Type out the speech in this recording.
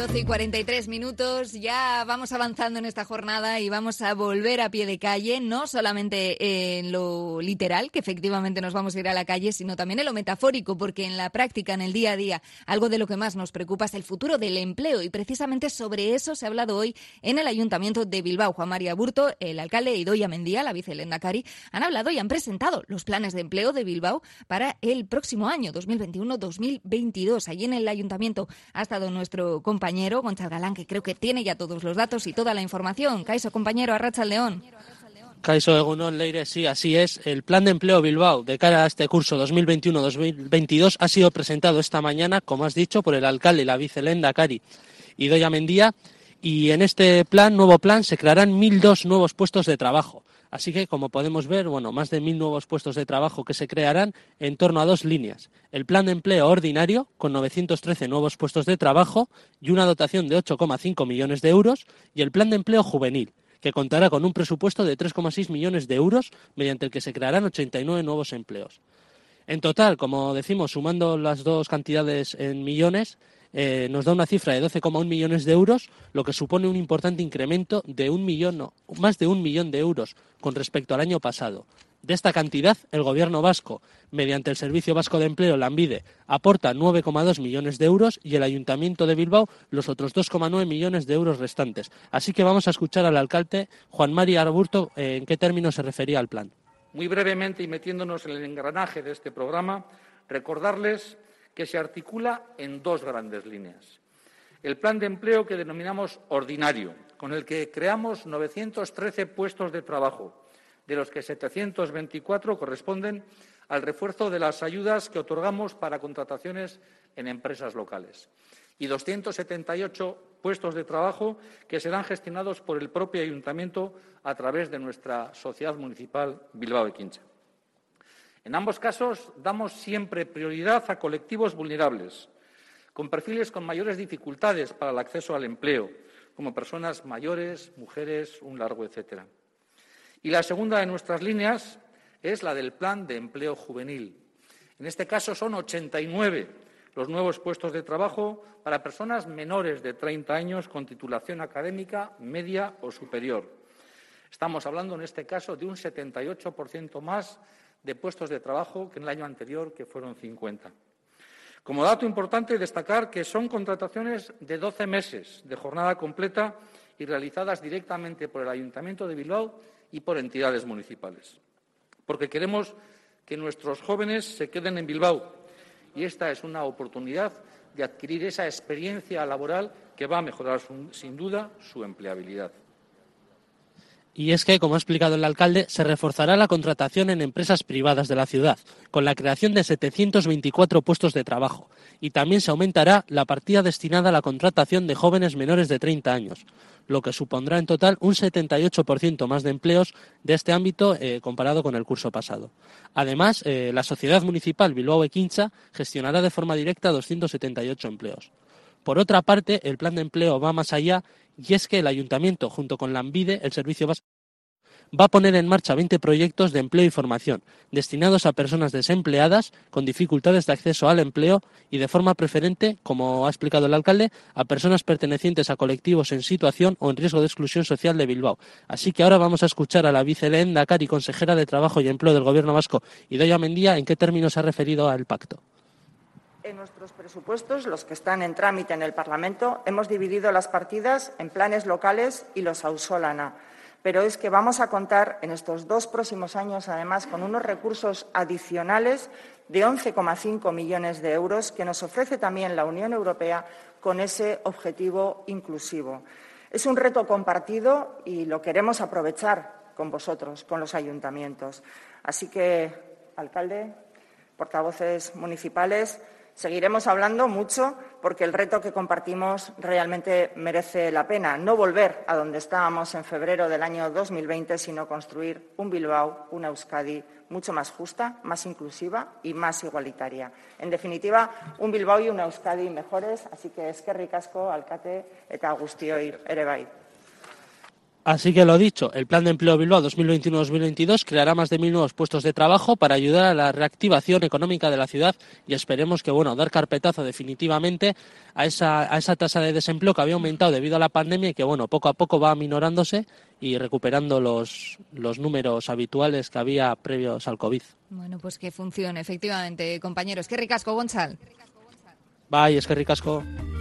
12:43, ya vamos avanzando en esta jornada y vamos a volver a pie de calle, no solamente en lo literal, que efectivamente nos vamos a ir a la calle, sino también en lo metafórico, porque en la práctica, en el día a día, algo de lo que más nos preocupa es el futuro del empleo y precisamente sobre eso se ha hablado hoy en el Ayuntamiento de Bilbao. Juan Mari Aburto, el alcalde, Idoia Mendia, la vicelehendakari, han hablado y han presentado los planes de empleo de Bilbao para el próximo año, 2021-2022. Allí en el Ayuntamiento ha estado nuestro compañero Gonzalo Galán, que creo que tiene ya todos los datos y toda la información. Kaixo, compañero, Arratsaldeon. Kaixo, egunon, Leire, sí, así es. El Plan de Empleo Bilbao de cara a este curso 2021-2022 ha sido presentado esta mañana, como has dicho, por el alcalde y la vicelehendakari Idoia Mendia, y en este nuevo plan, se crearán 1.002 nuevos puestos de trabajo. Así que, como podemos ver, más de 1.000 nuevos puestos de trabajo que se crearán en torno a dos líneas. El plan de empleo ordinario, con 913 nuevos puestos de trabajo y una dotación de 8,5 millones de euros, y el plan de empleo juvenil, que contará con un presupuesto de 3,6 millones de euros, mediante el que se crearán 89 nuevos empleos. En total, como decimos, sumando las dos cantidades en millones, nos da una cifra de 12,1 millones de euros, lo que supone un importante incremento de más de 1 millón de euros con respecto al año pasado. De esta cantidad, el Gobierno vasco, mediante el Servicio Vasco de Empleo, Lanbide, aporta 9,2 millones de euros y el Ayuntamiento de Bilbao los otros 2,9 millones de euros restantes. Así que vamos a escuchar al alcalde Juan Mari Aburto en qué términos se refería al plan. Muy brevemente, y metiéndonos en el engranaje de este programa, recordarles que se articula en dos grandes líneas. El plan de empleo que denominamos ordinario, con el que creamos 913 puestos de trabajo, de los que 724 corresponden al refuerzo de las ayudas que otorgamos para contrataciones en empresas locales, y 278 puestos de trabajo que serán gestionados por el propio Ayuntamiento a través de nuestra Sociedad Municipal Bilbao Ekintza. En ambos casos damos siempre prioridad a colectivos vulnerables, con perfiles con mayores dificultades para el acceso al empleo, como personas mayores, mujeres, un largo etcétera. Y la segunda de nuestras líneas es la del plan de empleo juvenil. En este caso son 89 los nuevos puestos de trabajo para personas menores de 30 años con titulación académica media o superior. Estamos hablando en este caso de un 78% más de puestos de trabajo que en el año anterior, que fueron 50. Como dato importante, destacar que son contrataciones de 12 meses de jornada completa y realizadas directamente por el Ayuntamiento de Bilbao y por entidades municipales. Porque queremos que nuestros jóvenes se queden en Bilbao y esta es una oportunidad de adquirir esa experiencia laboral que va a mejorar, sin duda, su empleabilidad. Y es que, como ha explicado el alcalde, se reforzará la contratación en empresas privadas de la ciudad, con la creación de 724 puestos de trabajo, y también se aumentará la partida destinada a la contratación de jóvenes menores de 30 años, lo que supondrá en total un 78% más de empleos de este ámbito comparado con el curso pasado. Además, la Sociedad Municipal Bilbao Ekintza gestionará de forma directa 278 empleos. Por otra parte, el plan de empleo va más allá, y es que el Ayuntamiento, junto con Lanbide, el Servicio Vasco, va a poner en marcha 20 proyectos de empleo y formación destinados a personas desempleadas con dificultades de acceso al empleo y de forma preferente, como ha explicado el alcalde, a personas pertenecientes a colectivos en situación o en riesgo de exclusión social de Bilbao. Así que ahora vamos a escuchar a la vicelehendakari, consejera de Trabajo y Empleo del Gobierno vasco, Idoia Mendia, en qué términos se ha referido al pacto. En nuestros presupuestos, los que están en trámite en el Parlamento, hemos dividido las partidas en planes locales y los auzolana. Pero es que vamos a contar en estos 2 próximos años, además, con unos recursos adicionales de 11,5 millones de euros que nos ofrece también la Unión Europea con ese objetivo inclusivo. Es un reto compartido y lo queremos aprovechar con vosotros, con los ayuntamientos. Así que, alcalde, portavoces municipales, seguiremos hablando mucho porque el reto que compartimos realmente merece la pena. No volver a donde estábamos en febrero del año 2020, sino construir un Bilbao, una Euskadi mucho más justa, más inclusiva y más igualitaria. En definitiva, un Bilbao y una Euskadi mejores. Así que eskerrik asko, alkate, eta guztioi ere bai. Así que lo dicho, el Plan de Empleo Bilbao 2021-2022 creará más de 1.000 nuevos puestos de trabajo para ayudar a la reactivación económica de la ciudad y esperemos que, dar carpetazo definitivamente a esa tasa de desempleo que había aumentado debido a la pandemia y que, poco a poco va aminorándose y recuperando los números habituales que había previos al COVID. Bueno, pues que funcione, efectivamente, compañeros. Qué ricasco, Gonzalo. Bai, eskerrik asko.